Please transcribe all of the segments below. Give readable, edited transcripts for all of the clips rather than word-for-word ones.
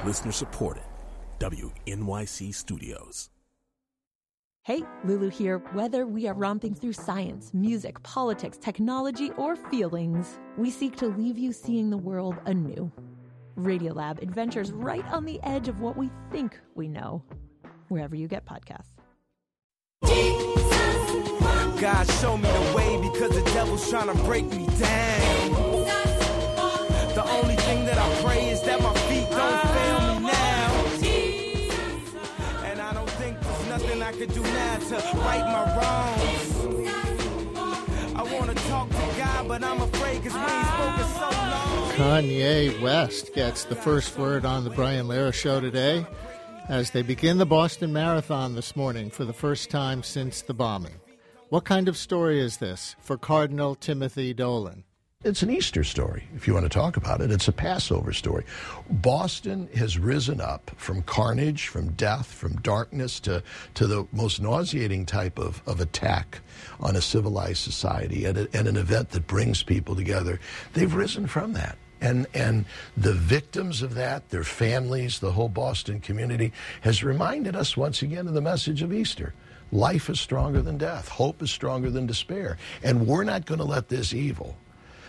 Listener supported. WNYC Studios. Hey, Lulu here. Whether we are romping through science, music, politics, technology, or feelings, we seek to leave you seeing the world anew. Radiolab adventures right on the edge of what we think we know, wherever you get podcasts. God show me the way because the devil's trying to break me down. The only thing that I pray is that my feet don't fail me now. And I don't think there's nothing I could do now to right my wrongs. I want to talk to God, but I'm afraid because we ain't spoken so long. Kanye West gets the first word on the Brian Lehrer Show today as they begin the Boston Marathon this morning for the first time since the bombing. What kind of story is this for Cardinal Timothy Dolan? It's an Easter story, if you want to talk about it. It's a Passover story. Boston has risen up from carnage, from death, from darkness to the most nauseating type of attack on a civilized society and an event that brings people together. They've risen from that. And the victims of that, their families, the whole Boston community, has reminded us once again of the message of Easter. Life is stronger than death. Hope is stronger than despair. And we're not going to let this evil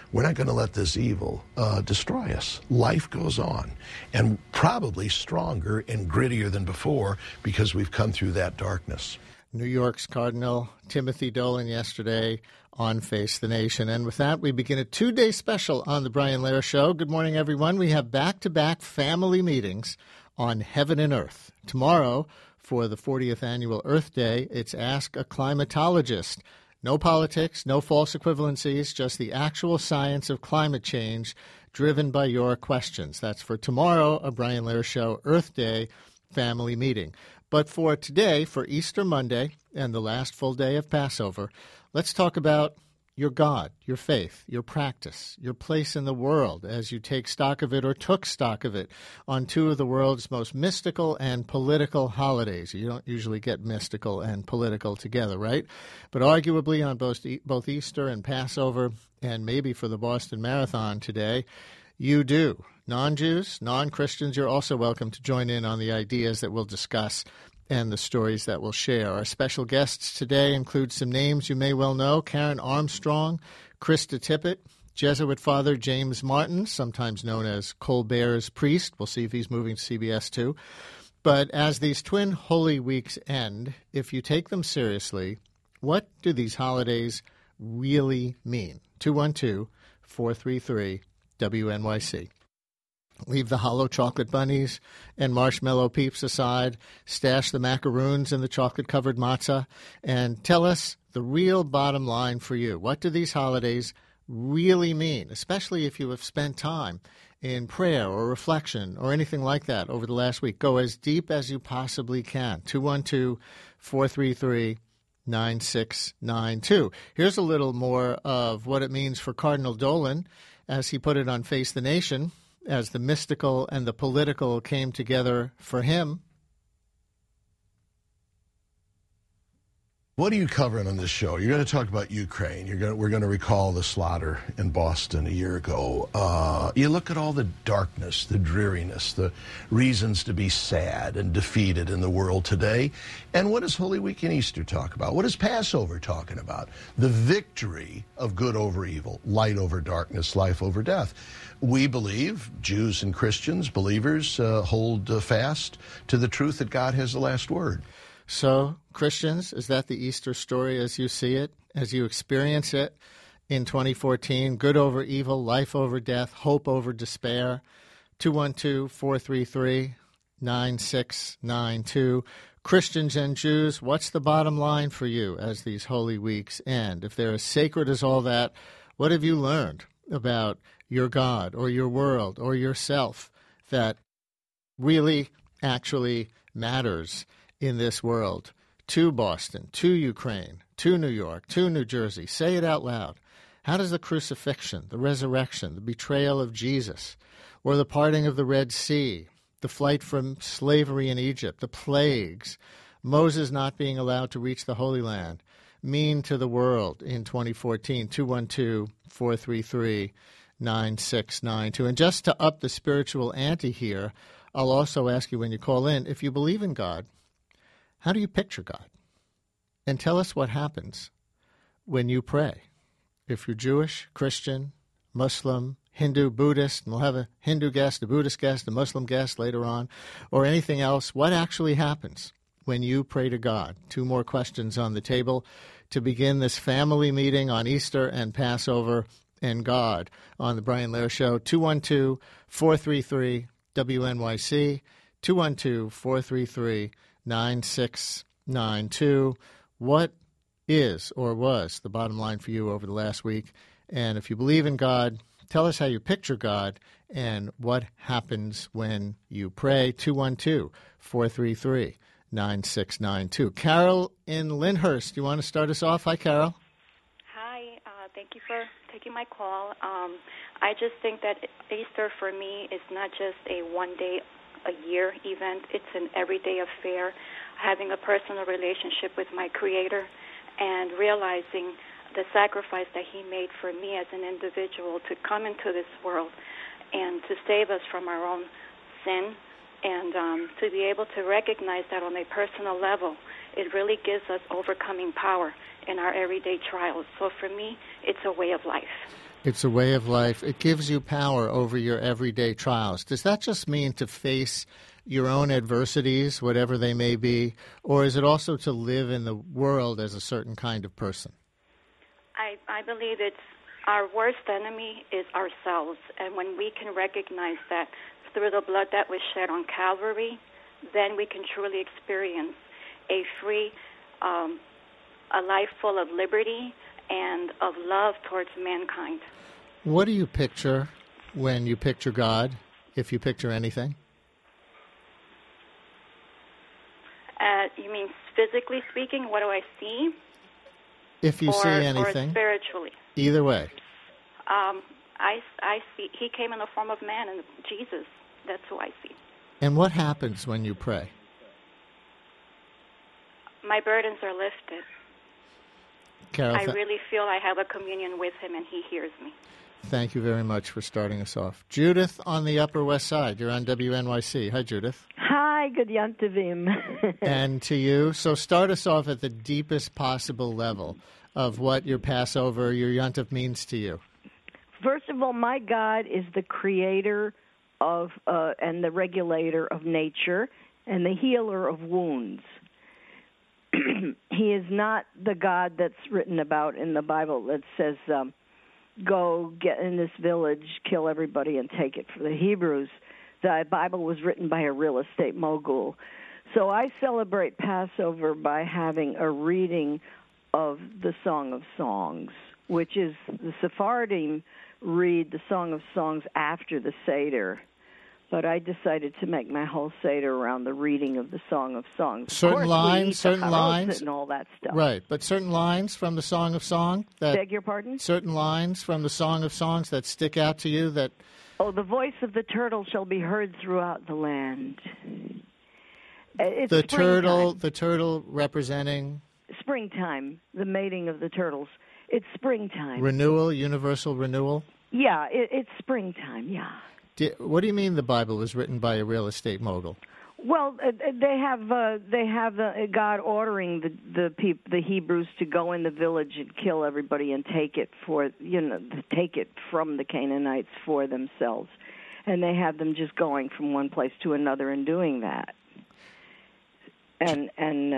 destroy us. Life goes on, and probably stronger and grittier than before because we've come through that darkness. New York's Cardinal Timothy Dolan yesterday on Face the Nation. And with that, we begin a two-day special on the Brian Lehrer Show. Good morning, everyone. We have back-to-back family meetings on Heaven and Earth. Tomorrow, for the 40th annual Earth Day, it's Ask a Climatologist. No politics, no false equivalencies, just the actual science of climate change driven by your questions. That's for tomorrow, a Brian Lehrer Show Earth Day family meeting. But for today, for Easter Monday and the last full day of Passover, let's talk about your God, your faith, your practice, your place in the world as you take stock of it or took stock of it on two of the world's most mystical and political holidays. You don't usually get mystical and political together, right? But arguably on both Easter and Passover, and maybe for the Boston Marathon today, you do. Non-Jews, non-Christians, you're also welcome to join in on the ideas that we'll discuss and the stories that we'll share. Our special guests today include some names you may well know: Karen Armstrong, Krista Tippett, Jesuit Father James Martin, sometimes known as Colbert's priest. We'll see if he's moving to CBS too. But as these twin Holy Weeks end, if you take them seriously, what do these holidays really mean? 212-433-WNYC. Leave the hollow chocolate bunnies and marshmallow peeps aside, stash the macaroons in the chocolate-covered matzah, and tell us the real bottom line for you. What do these holidays really mean, especially if you have spent time in prayer or reflection or anything like that over the last week? Go as deep as you possibly can. 212-433-9692. Here's a little more of what it means for Cardinal Dolan, as he put it on Face the Nation, as the mystical and the political came together for him. What are you covering on this show? You're going to talk about Ukraine. We're going to recall the slaughter in Boston a year ago. You look at all the darkness, the dreariness, the reasons to be sad and defeated in the world today. And what does Holy Week and Easter talk about? What is Passover talking about? The victory of good over evil, light over darkness, life over death. We believe, Jews and Christians, believers, hold fast to the truth that God has the last word. So, Christians, is that the Easter story as you see it, as you experience it in 2014? Good over evil, life over death, hope over despair. 212-433-9692. Christians and Jews, what's the bottom line for you as these Holy Weeks end? If they're as sacred as all that, what have you learned about your God or your world or yourself that really actually matters in this world? To Boston, to Ukraine, to New York, to New Jersey. Say it out loud. How does the crucifixion, the resurrection, the betrayal of Jesus, or the parting of the Red Sea, the flight from slavery in Egypt, the plagues, Moses not being allowed to reach the Holy Land, mean to the world in 2014? 212-433-9692. And just to up the spiritual ante here, I'll also ask you when you call in, if you believe in God, how do you picture God? And tell us what happens when you pray. If you're Jewish, Christian, Muslim, Hindu, Buddhist, and we'll have a Hindu guest, a Buddhist guest, a Muslim guest later on, or anything else, what actually happens when you pray to God? 2 more questions on the table to begin this family meeting on Easter and Passover and God on the Brian Lehrer Show. 212-433-WNYC, 212-433-9692. What is or was the bottom line for you over the last week? And if you believe in God, tell us how you picture God and what happens when you pray. 212-433-9692. Carol in Lyndhurst, you want to start us off? Hi, Carol. Hi. Thank you for taking my call. I just think that Easter for me is not just a one-day-a-year event. It's an everyday affair, having a personal relationship with my Creator and realizing the sacrifice that He made for me as an individual to come into this world and to save us from our own sin, and to be able to recognize that on a personal level, it really gives us overcoming power in our everyday trials. So for me, it's a way of life. It's a way of life. It gives you power over your everyday trials. Does that just mean to face your own adversities, whatever they may be, or is it also to live in the world as a certain kind of person? I believe it's our worst enemy is ourselves, and when we can recognize that through the blood that was shed on Calvary, then we can truly experience a free, a life full of liberty and of love towards mankind. What do you picture when you picture God, if you picture anything? You mean physically speaking, what do I see? If you see anything. Or spiritually? Either way. I see He came in the form of man, and Jesus, that's who I see. And what happens when you pray? My burdens are lifted. Carol, I really feel I have a communion with Him, and He hears me. Thank you very much for starting us off. Judith on the Upper West Side. You're on WNYC. Hi, Judith. Hi, good Yantovim. And to you. So start us off at the deepest possible level of what your Passover, your Yontif means to you. First of all, my God is the creator of and the regulator of nature and the healer of wounds. He is not the God that's written about in the Bible that says, go get in this village, kill everybody, and take it. For the Hebrews, the Bible was written by a real estate mogul. So I celebrate Passover by having a reading of the Song of Songs, which is the Sephardim read the Song of Songs after the Seder. But I decided to make my whole Seder around the reading of the Song of Songs. Certain lines, and all that stuff. Right, but certain lines from the Song of Song that beg your pardon? Certain lines from the Song of Songs that stick out to you that oh, the voice of the turtle shall be heard throughout the land. It's the springtime. turtle representing springtime, the mating of the turtles. It's springtime. Renewal, universal renewal? Yeah, it's springtime, yeah. What do you mean the Bible was written by a real estate mogul? Well, they have God ordering the Hebrews to go in the village and kill everybody and take it from the Canaanites for themselves, and they have them just going from one place to another and doing that, and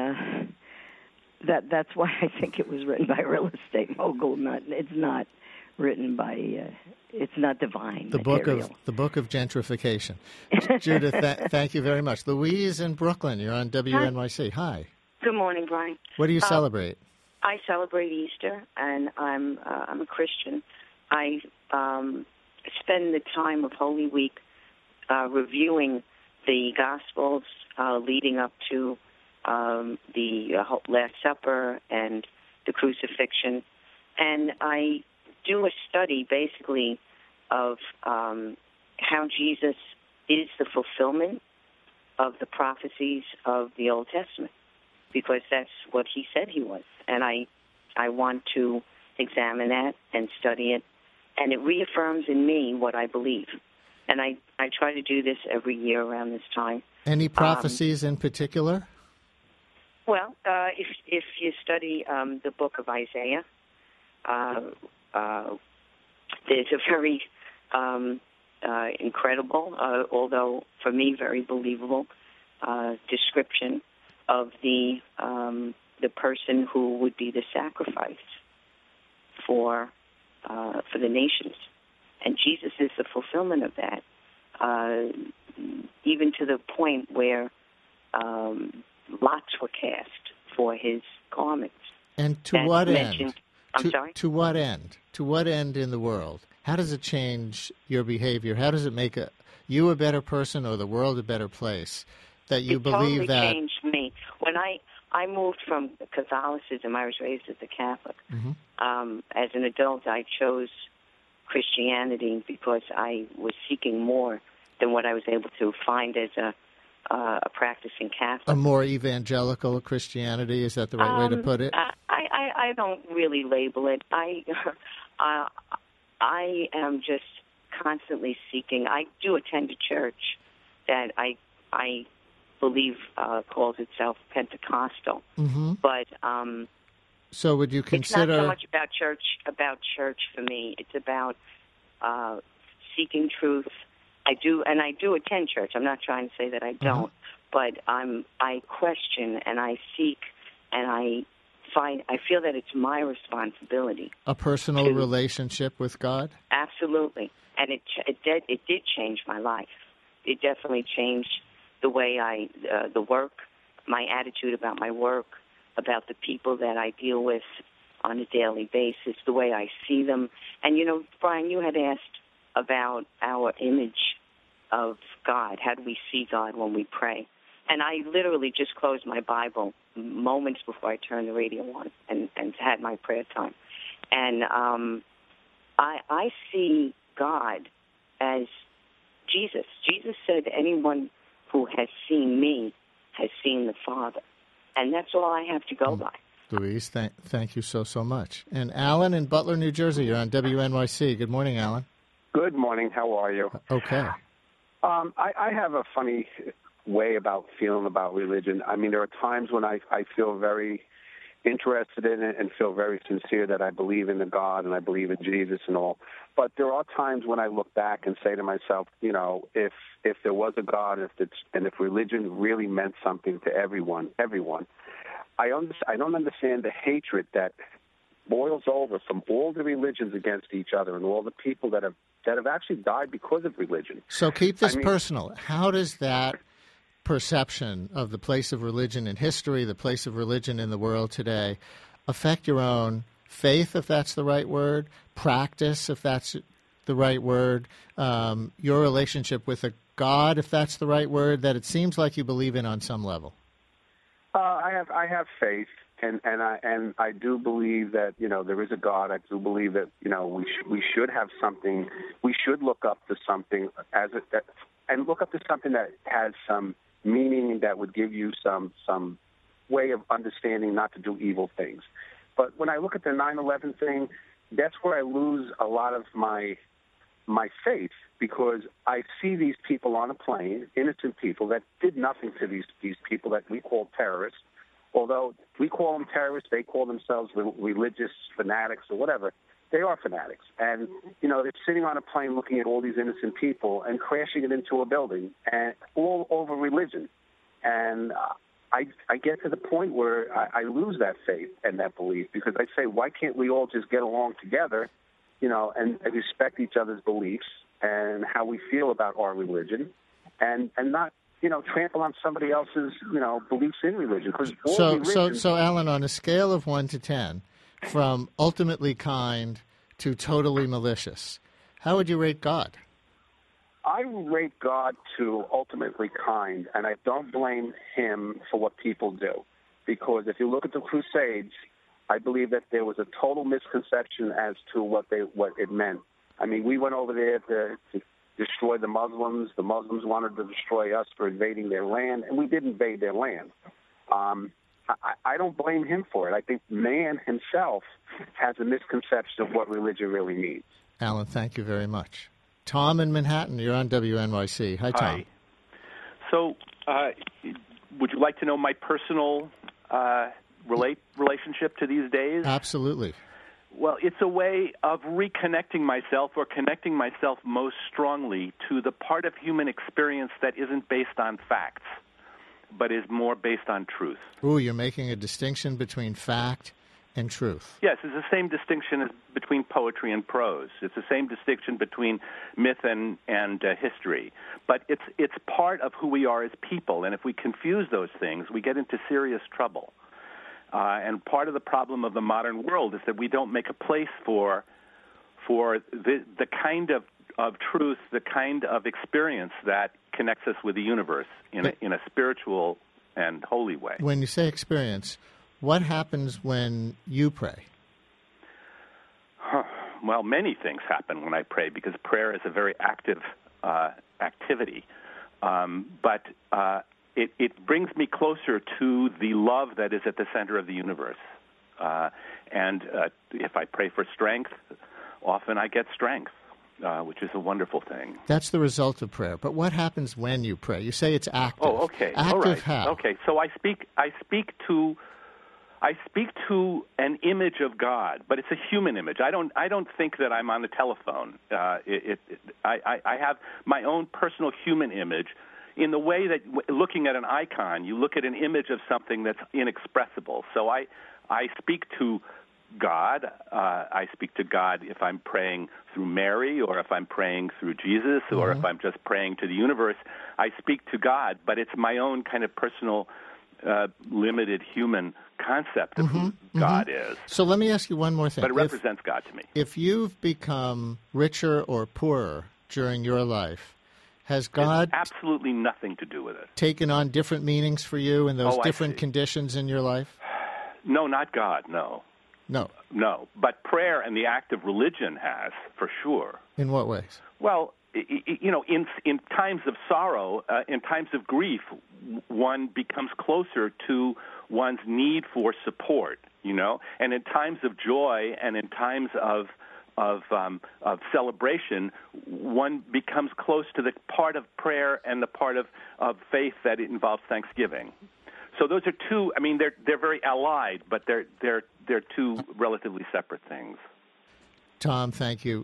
that's why I think it was written by a real estate mogul. It's not written by. It's not divine. The book of gentrification. Judith, thank you very much. Louise in Brooklyn, you're on WNYC. Hi. Good morning, Brian. What do you celebrate? I celebrate Easter, and I'm a Christian. I spend the time of Holy Week reviewing the Gospels leading up to the Last Supper and the crucifixion, and I do a study, basically, of how Jesus is the fulfillment of the prophecies of the Old Testament, because that's what He said He was. And I want to examine that and study it, and it reaffirms in me what I believe. And I try to do this every year around this time. Any prophecies in particular? Well, if you study the book of Isaiah, there's a very incredible, although for me very believable, description of the person who would be the sacrifice for the nations, and Jesus is the fulfillment of that. Even to the point where lots were cast for his garments. And to what end? I'm sorry? To what end? To what end in the world? How does it change your behavior? How does it make you a better person or the world a better place? That you believe that... It totally changed me. When I moved from Catholicism, I was raised as a Catholic. Mm-hmm. As an adult, I chose Christianity because I was seeking more than what I was able to find as a practicing Catholic. A more evangelical Christianity, is that the right way to put it? I don't really label it. I am just constantly seeking. I do attend a church that I believe calls itself Pentecostal. Mm-hmm. But so would you consider... It's not so much about church for me. It's about seeking truth. I do attend church. I'm not trying to say that I don't, but I question and I seek and I feel that it's my responsibility. A personal relationship with God? Absolutely. And it did change my life. It definitely changed the way the work, my attitude about my work, about the people that I deal with on a daily basis, the way I see them. And, Brian, you had asked about our image of God. How do we see God when we pray? And I literally just closed my Bible moments before I turned the radio on and had my prayer time. And I see God as Jesus. Jesus said, anyone who has seen me has seen the Father. And that's all I have to go by. Louise, thank you so much. And Alan in Butler, New Jersey, you're on WNYC. Good morning, Alan. Good morning. How are you? Okay. I have a funny way about feeling about religion. I mean, there are times when I feel very interested in it and feel very sincere that I believe in the God and I believe in Jesus and all. But there are times when I look back and say to myself, if there was a God and if religion really meant something to everyone, I don't understand the hatred that boils over from all the religions against each other and all the people that have actually died because of religion. So keep this personal. How does that perception of the place of religion in history, the place of religion in the world today, affect your own faith, if that's the right word, practice, if that's the right word, your relationship with a God, if that's the right word, that it seems like you believe in on some level? I have faith, and I do believe that there is a God. I do believe that we should have something. We should look up to something and look up to something that has some meaning, that would give you some way of understanding not to do evil things. But when I look at the 9/11 thing, that's where I lose a lot of my faith, because I see these people on a plane, innocent people that did nothing to these people that we call terrorists. Although we call them terrorists, they call themselves religious fanatics or whatever. They are fanatics. And, they're sitting on a plane looking at all these innocent people and crashing it into a building, and all over religion. And I get to the point where I lose that faith and that belief, because I say, why can't we all just get along together, and respect each other's beliefs and how we feel about our religion, and not, trample on somebody else's, beliefs in religion. So, Alan, on a scale of 1 to 10, from ultimately kind to totally malicious, how would you rate God? I rate God to ultimately kind, and I don't blame him for what people do. Because if you look at the Crusades, I believe that there was a total misconception as to what it meant. I mean, we went over there to destroy the Muslims. The Muslims wanted to destroy us for invading their land, and we did invade their land. I don't blame him for it. I think man himself has a misconception of what religion really means. Alan, thank you very much. Tom in Manhattan, you're on WNYC. Hi, Tom. Hi. So, would you like to know my personal relationship to these days? Absolutely. Well, it's a way of reconnecting myself or connecting myself most strongly to the part of human experience that isn't based on facts, but is more based on truth. Ooh, you're making a distinction between fact and truth. Yes, it's the same distinction as between poetry and prose. It's the same distinction between myth and history. But it's part of who we are as people, and if we confuse those things, we get into serious trouble. And part of the problem of the modern world is that we don't make a place for the kind of truth, the kind of experience that connects us with the universe in a spiritual and holy way. When you say experience, what happens when you pray? Well, many things happen when I pray because prayer is a very active activity. But it brings me closer to the love that is at the center of the universe. And if I pray for strength, often I get strength, which is a wonderful thing. That's the result of prayer. But what happens when you pray? You say it's active. Oh, okay. Active all right. how? Okay, so I speak to an image of God, but it's a human image. I don't think that I'm on the telephone. I have my own personal human image in the way that looking at an icon, you look at an image of something that's inexpressible. So I speak to God. I speak to God if I'm praying through Mary or if I'm praying through Jesus or if I'm just praying to the universe. I speak to God, but it's my own kind of personal limited human concept of who God is. So let me ask you one more thing. But it represents God to me. If you've become richer or poorer during your life, has God absolutely nothing to do with it taken on different meanings for you in those different conditions in your life? No, not God, no. No, but prayer and the act of religion has, for sure. In what ways? Well, in times of sorrow, in times of grief, one becomes closer to one's need for support, and in times of joy and in times of celebration, one becomes close to the part of prayer and the part of faith that it involves thanksgiving. So those are two. I mean, they're very allied, but they're two relatively separate things. Tom, thank you.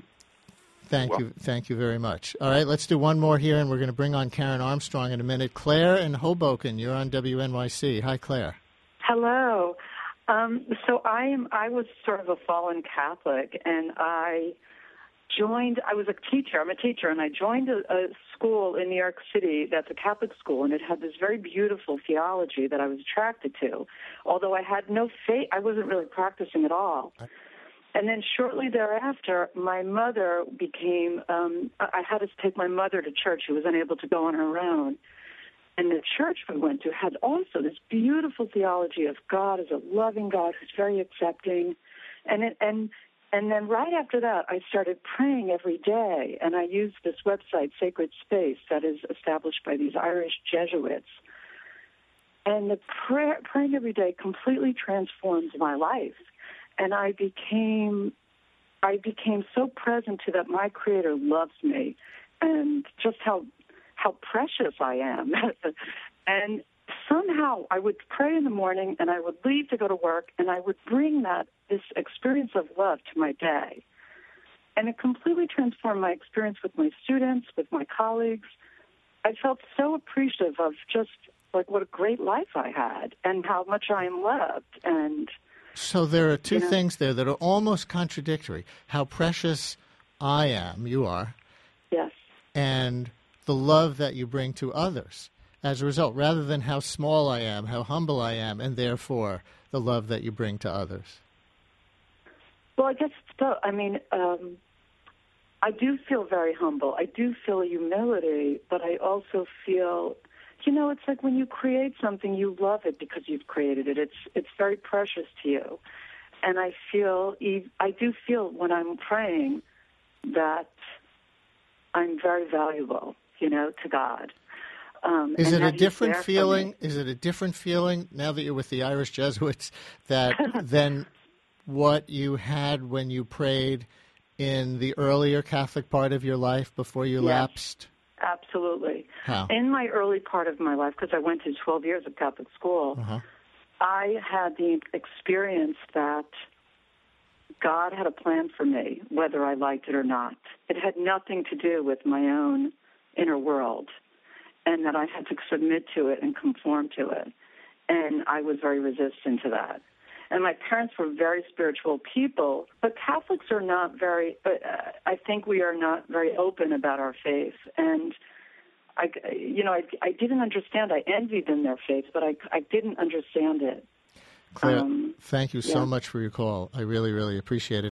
Thank you very much. All right, let's do one more here, and we're going to bring on Karen Armstrong in a minute. Claire in Hoboken, you're on WNYC. Hi, Claire. Hello. So I was sort of a fallen Catholic, and I was a teacher. I'm a teacher, and I joined a school in New York City that's a Catholic school, and it had this very beautiful theology that I was attracted to, although I had no faith. I wasn't really practicing at all. And then shortly thereafter, my mother became, I had to take my mother to church. She was unable to go on her own. And the church we went to had also this beautiful theology of God as a loving God who's very accepting. And then right after that, I started praying every day. And I used this website, Sacred Space, that is established by these Irish Jesuits. And the praying every day completely transformed my life. And I became so present to that my Creator loves me and just how precious I am. And somehow I would pray in the morning and I would leave to go to work and I would bring this experience of love to my day. And it completely transformed my experience with my students, with my colleagues. I felt so appreciative of just like what a great life I had and how much I am loved. And so there are two things there that are almost contradictory. How precious I am, you are. Yes. And the love that you bring to others as a result, rather than how small I am, how humble I am, and therefore the love that you bring to others. Well, I guess so. I mean, I do feel very humble. I do feel humility, but I also feel... it's like when you create something, you love it because you've created it. It's very precious to you. And I do feel when I'm praying that I'm very valuable, to God. Is it a different feeling? Is it a different feeling now that you're with the Irish Jesuits than what you had when you prayed in the earlier Catholic part of your life before you lapsed? Absolutely. How? In my early part of my life, because I went to 12 years of Catholic school, I had the experience that God had a plan for me, whether I liked it or not. It had nothing to do with my own inner world, and that I had to submit to it and conform to it. And I was very resistant to that. And my parents were very spiritual people, but Catholics are not very, I think we are not very open about our faith. And, I didn't understand. I envied them their faith, but I didn't understand it. Claire, thank you so much for your call. I really, really appreciate it.